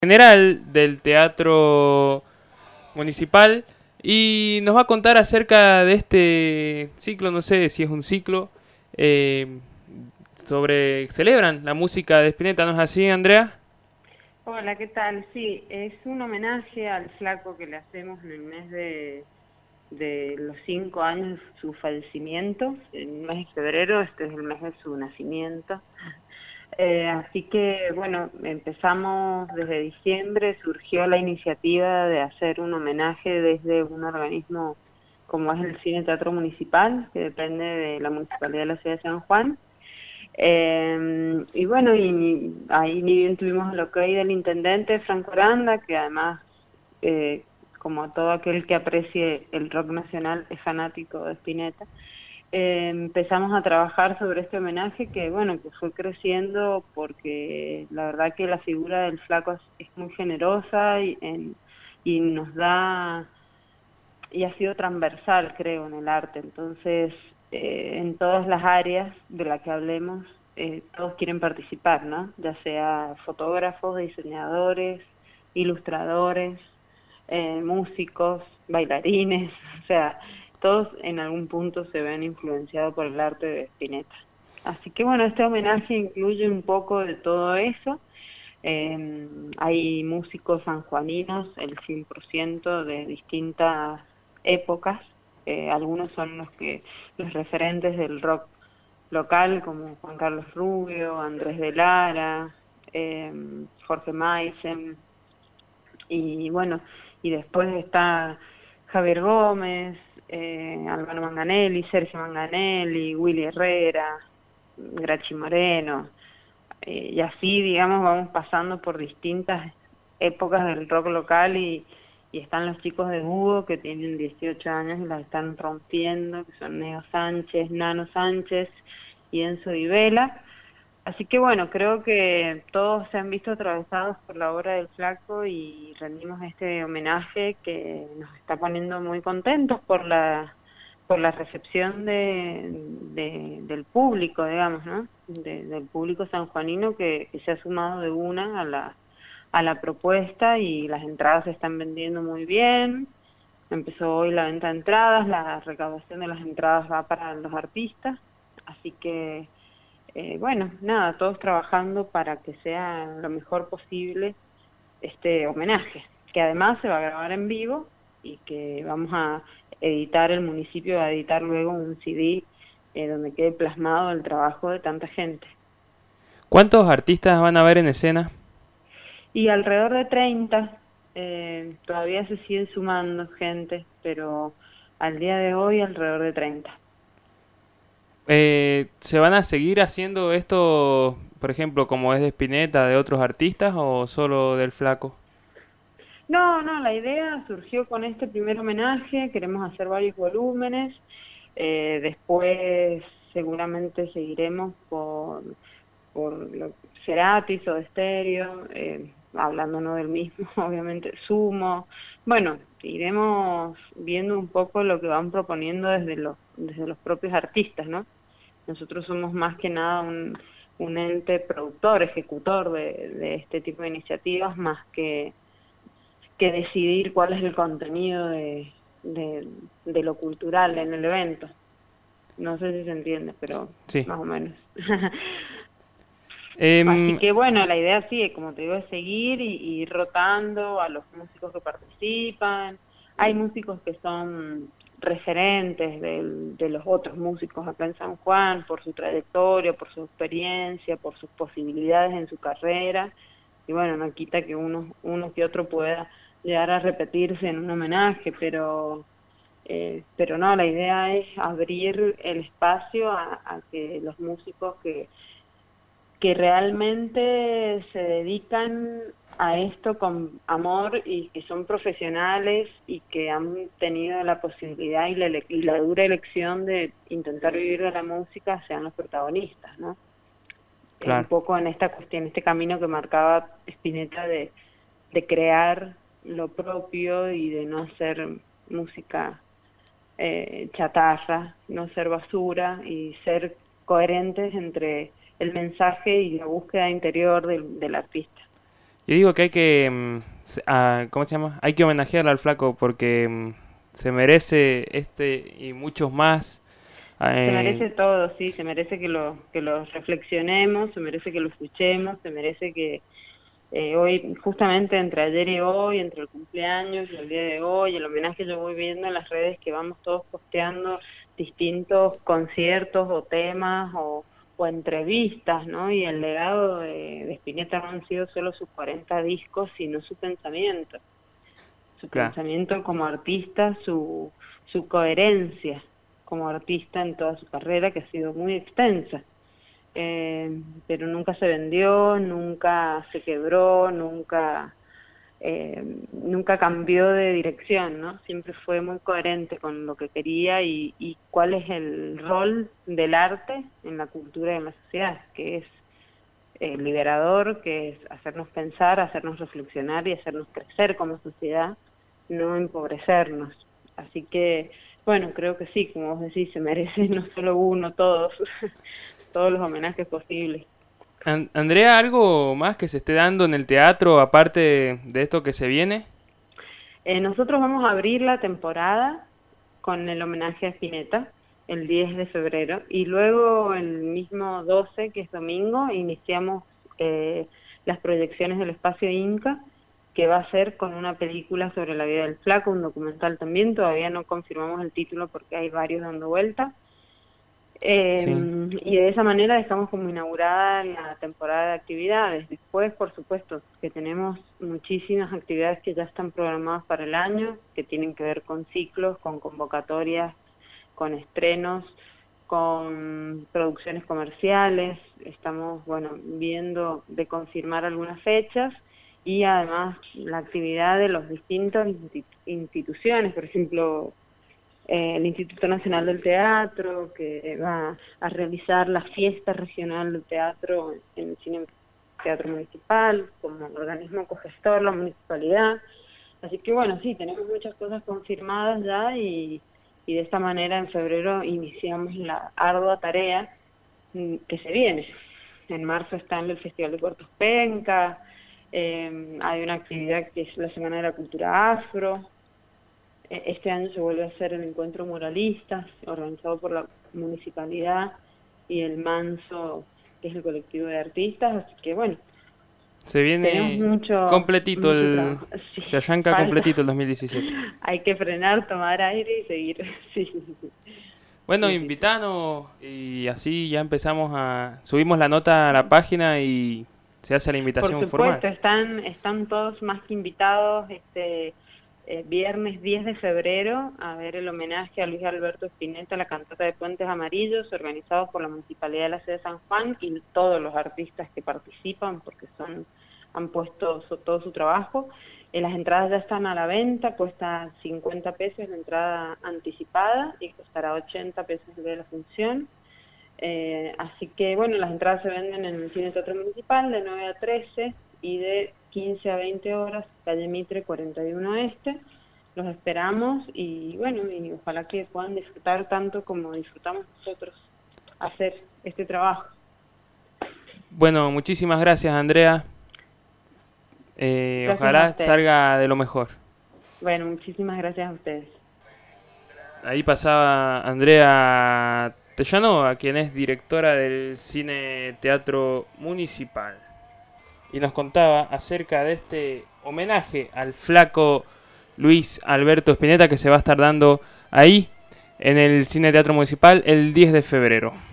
General del Teatro Municipal y nos va a contar acerca de este ciclo, no sé si es un ciclo, eh, celebran la música de Spinetta, ¿no es así, Andrea? Hola, ¿qué tal? Sí, es un homenaje al flaco que le hacemos en el mes de los 5 años de su fallecimiento, en el mes de febrero. Este es el mes de su nacimiento. Así que, bueno, empezamos desde diciembre, surgió la iniciativa de hacer un homenaje desde un organismo como es el Cine Teatro Municipal, que depende de la Municipalidad de la Ciudad de San Juan. Y bueno, y ahí ni bien tuvimos el ok del intendente Franco Aranda, que además, como todo aquel que aprecie el rock nacional, es fanático de Spinetta. Empezamos a trabajar sobre este homenaje que, bueno, que fue creciendo porque la verdad que la figura del flaco es muy generosa y nos da, y ha sido transversal, creo, en el arte. Entonces, en todas las áreas de las que hablemos, todos quieren participar, ¿no? Ya sea fotógrafos, diseñadores, ilustradores, músicos, bailarines, o sea, todos en algún punto se ven influenciados por el arte de Spinetta. Así que bueno, este homenaje incluye un poco de todo eso. Hay músicos sanjuaninos, el 100% de distintas épocas. Algunos son los referentes del rock local, como Juan Carlos Rubio, Andrés de Lara, Jorge Maisen, y bueno, y después está Javier Gómez, Albano Manganelli, Sergio Manganelli, Willy Herrera, Grachi Moreno, y así, digamos, vamos pasando por distintas épocas del rock local y están los chicos de Hugo que tienen 18 años y las están rompiendo, que son Neo Sánchez, Nano Sánchez y Enzo Di Vela. Así que bueno, creo que todos se han visto atravesados por la obra del Flaco y rendimos este homenaje que nos está poniendo muy contentos por la recepción del público, digamos, ¿no? Del público sanjuanino que se ha sumado de una a la propuesta, y las entradas se están vendiendo muy bien. Empezó hoy la venta de entradas, la recaudación de las entradas va para los artistas, así que bueno, nada, todos trabajando para que sea lo mejor posible este homenaje, que además se va a grabar en vivo y que vamos a editar, el municipio va a editar luego un CD donde quede plasmado el trabajo de tanta gente. ¿Cuántos artistas van a ver en escena? Y alrededor de 30, todavía se siguen sumando gente, pero al día de hoy alrededor de 30. ¿Se van a seguir haciendo esto, por ejemplo, como es de Spinetta, de otros artistas o solo del Flaco? No, no, la idea surgió con este primer homenaje, queremos hacer varios volúmenes, después seguramente seguiremos por Cerati, Soda Stereo, hablando no del mismo, obviamente, Sumo. Bueno, iremos viendo un poco lo que van proponiendo desde los propios artistas, ¿no? Nosotros somos más que nada un ente productor, ejecutor de este tipo de iniciativas, más que decidir cuál es el contenido de lo cultural en el evento. No sé si se entiende, pero Sí. más o menos. Así Em, que bueno, la idea sí, como te digo, es seguir y ir rotando a los músicos que participan. Hay músicos que son referentes de los otros músicos acá en San Juan por su trayectoria, por su experiencia, por sus posibilidades en su carrera. Y bueno, no quita que uno que otro pueda llegar a repetirse en un homenaje, pero no, la idea es abrir el espacio a que los músicos que realmente se dedican a esto con amor y que son profesionales y que han tenido la posibilidad y la dura elección de intentar vivir de la música sean los protagonistas, ¿no? Un claro. poco en esta cuestión, este camino que marcaba Spinetta de crear lo propio y de no hacer música chatarra, no ser basura y ser coherentes entre el mensaje y la búsqueda interior del artista. Yo digo que hay que, ¿cómo se llama? Hay que homenajear al flaco porque se merece y muchos más. Se eh, merece todo, sí, se merece que lo reflexionemos, se merece que lo escuchemos, se merece que hoy, justamente entre ayer y hoy, entre el cumpleaños y el día de hoy, el homenaje, yo voy viendo en las redes que vamos todos posteando distintos conciertos o temas o entrevistas, ¿no? Y el legado de Spinetta no han sido solo sus 40 discos, sino su claro. pensamiento como artista, su coherencia como artista en toda su carrera, que ha sido muy extensa. Pero nunca se vendió, nunca se quebró, nunca cambió de dirección, ¿no? Siempre fue muy coherente con lo que quería y cuál es el rol del arte en la cultura y en la sociedad, que es liberador, que es hacernos pensar, hacernos reflexionar y hacernos crecer como sociedad, no empobrecernos. Así que, bueno, creo que sí, como vos decís, se merece no solo uno, todos, todos los homenajes posibles. Andrea, ¿algo más que se esté dando en el teatro aparte de esto que se viene? Nosotros vamos a abrir la temporada con el homenaje a Spinetta el 10 de febrero y luego el mismo 12, que es domingo, iniciamos las proyecciones del Espacio Inca, que va a ser con una película sobre la vida del flaco, un documental también, todavía no confirmamos el título porque hay varios dando vuelta. Sí. Y de esa manera dejamos como inaugurada la temporada de actividades. Después, por supuesto, que tenemos muchísimas actividades que ya están programadas para el año, que tienen que ver con ciclos, con convocatorias, con estrenos, con producciones comerciales. Estamos, bueno, viendo de confirmar algunas fechas y además la actividad de las distintas instituciones, por ejemplo, el Instituto Nacional del Teatro, que va a realizar la fiesta regional del teatro en el Cine Teatro Municipal, como organismo cogestor, la municipalidad. Así que bueno, sí, tenemos muchas cosas confirmadas ya y de esta manera en febrero iniciamos la ardua tarea que se viene. En marzo está en el Festival de Puertos Penca, hay una actividad que es la Semana de la Cultura Afro. Este año se vuelve a hacer el encuentro muralistas, organizado por la municipalidad y el Manso, que es el colectivo de artistas, así que bueno, Se tenemos viene mucho completito trabajo. Sí, se arranca falta. completito el 2017. Hay que frenar, tomar aire y seguir. Sí, sí, sí. Bueno, Sí, sí, sí. invitanos y así ya subimos la nota a la página y se hace la Por invitación formal. supuesto, están todos más que invitados viernes 10 de febrero a ver el homenaje a Luis Alberto Spinetta, la cantata de Puentes Amarillos, organizados por la Municipalidad de la Sede de San Juan y todos los artistas que participan porque han puesto todo su trabajo. Las entradas ya están a la venta, cuesta 50 pesos la entrada anticipada y costará 80 pesos de la función. Así que bueno, las entradas se venden en el Cine Teatro Municipal de 9 a 13 y de 15 a 20 horas, calle Mitre 41 Este. Los esperamos y bueno, y ojalá que puedan disfrutar tanto como disfrutamos nosotros hacer este trabajo. Bueno, muchísimas gracias, Andrea. Gracias a Ojalá ustedes. salga de lo mejor. Bueno, muchísimas gracias a ustedes. Ahí pasaba Andrea Tellanova, quien es directora del Cine Teatro Municipal. Y nos contaba acerca de este homenaje al flaco Luis Alberto Spinetta que se va a estar dando ahí en el Cine Teatro Municipal el 10 de febrero.